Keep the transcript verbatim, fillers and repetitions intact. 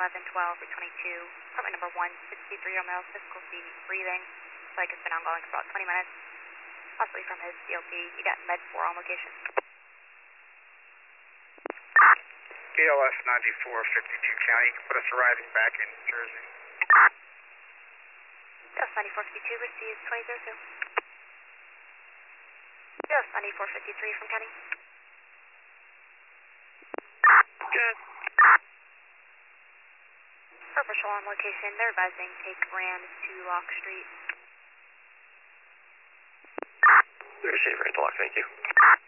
eleven twelve for twenty-two. Apartment number one sixty-three Romeo, physical speed, breathing. Like it's been ongoing for about twenty minutes. Possibly from his C O P. You got med four on location. B L S ninety-four fifty-two County. Put us arriving back in Jersey. B L S ninety-four fifty-two receives twenty oh two. B L S ninety-four fifty-three from County. Good. For patrol on location, they're advising take Rand to Lock Street. Receive Rand to Lock, thank you.